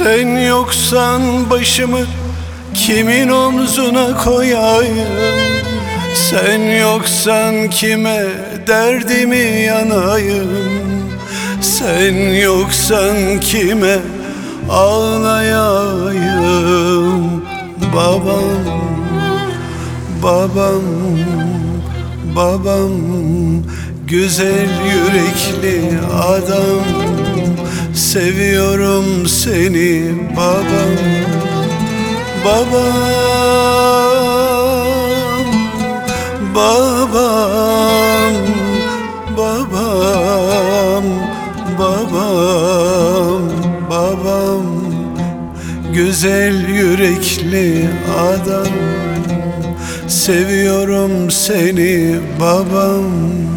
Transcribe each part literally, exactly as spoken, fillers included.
Sen yoksan başımı kimin omzuna koyayım? Sen yoksan kime derdimi yanayım? Sen yoksan kime ağlayayım? Babam, babam, babam, güzel yürekli adam, seviyorum seni babam. Babam, babam, babam, babam, babam, güzel yürekli adam, seviyorum seni babam.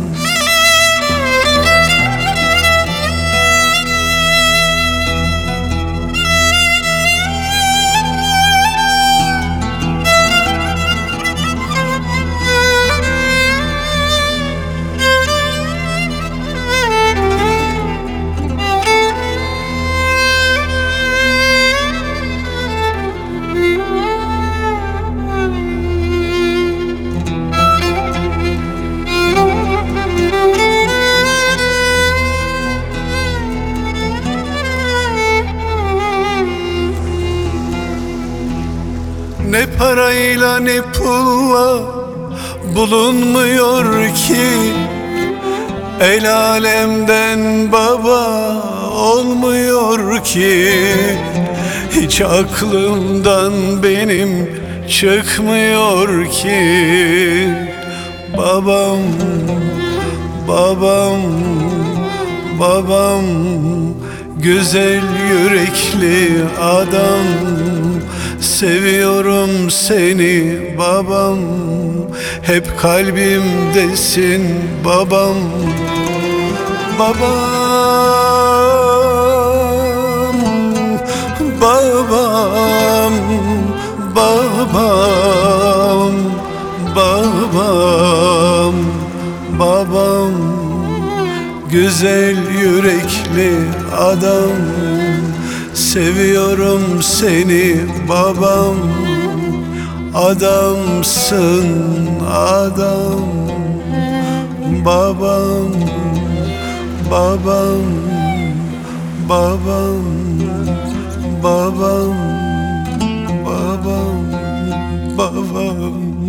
Ne parayla ne pulla bulunmuyor ki, el alemden baba olmuyor ki. Hiç aklımdan benim çıkmıyor ki. Babam, babam, babam, güzel yürekli adam, seviyorum seni babam. Hep kalbimdesin babam. Babam, babam, babam, babam, babam, güzel yürekli adam, seviyorum seni babam. Adamsın adam, babam, babam, babam, babam, babam, babam.